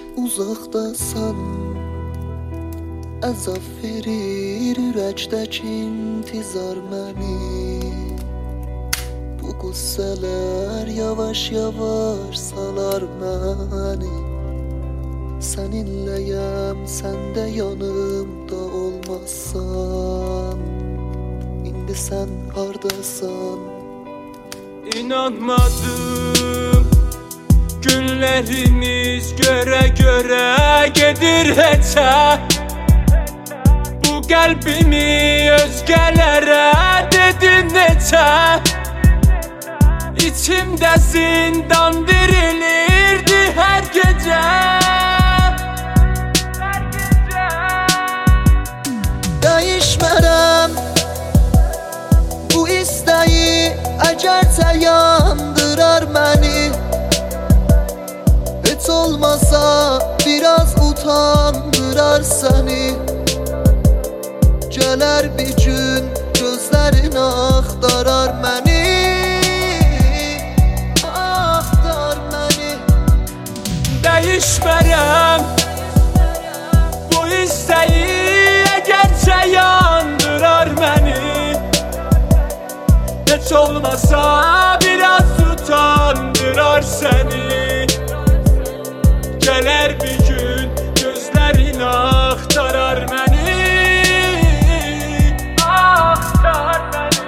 uzaqdasan, əzab verir ürəkdəki intizar məni. Bu qüssələr yavaş-yavaş salar məni. Səninləyəm, sən də yanımda olmazsan. İndi sən hardasan? İnanmadım, günlərimiz görə gedir heçə. Bu qəlbimi özgələrə dedin neçə. İçimdə zindan dirilirdi hər gecə. Dəyişmərəm bu istəyi, əgərcə yandırar məni. Heç olmasa biraz utandırar səni. Gələr bir gün gözlərin axtarar məni. Axtar məni. Dəyişmərəm bu istəyi, əgərcə yandırar məni. Heç olmasa biraz utandırar səni. Gələr bir gün gözlərin axtarar məni. Axtar məni.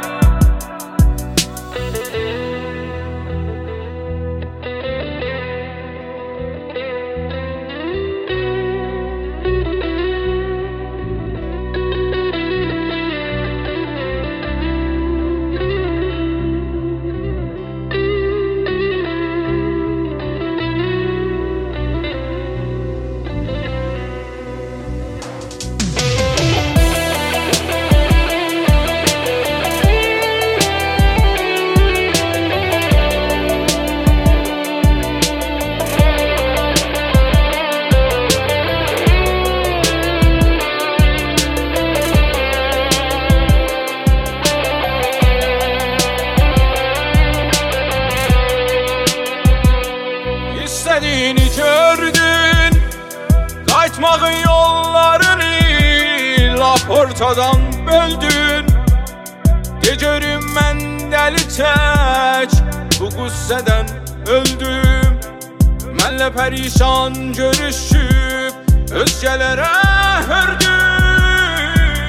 İstediğini gördün, qayıtmağın yollarını lap ortadan böldün. De görüm mən dəli tək bu qüssədən öldüm. Mənlə pərişan görüşüb özgələrə hördün.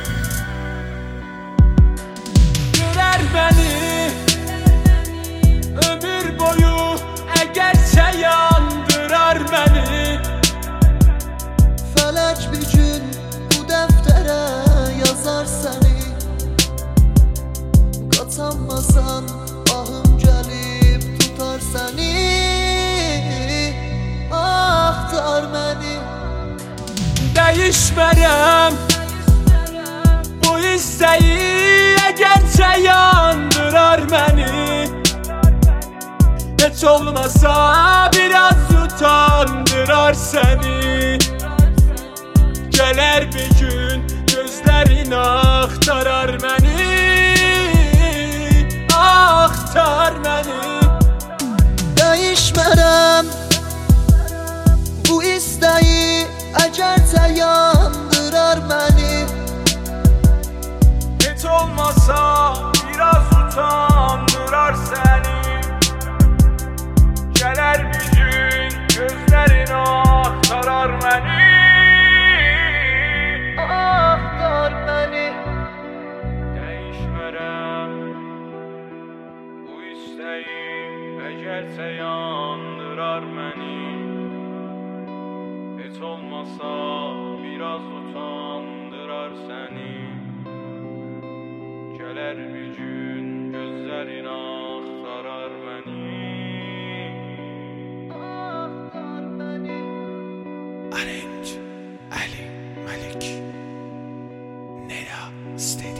Görər məni ömür boyu, əgərcə yandırar məni. Fələk bir gün bu dəftərə yazar səni. Qaçanmasan ahım gəlib tutar səni. Axtar məni. Dəyişmərəm bu istəyi, əgərcə yandırar məni. Heç olmasa biraz utandırar səni. Gələr bir gün gözlərin axtarar məni. Axtar məni. Dəyişmərəm bu istəyi, əgərcə yandırar məni. Heç olmasa biraz utandırar səni. Gələr bir gün gözlərin axtarar məni. Axtar məni. Dəyişmərəm bu istəyi, əgərcə yandırar məni. Heç olmasa biraz utandırar səni. Gələr bir gün gözlərin axtarar məni. Arrange Ali Malik Neda State.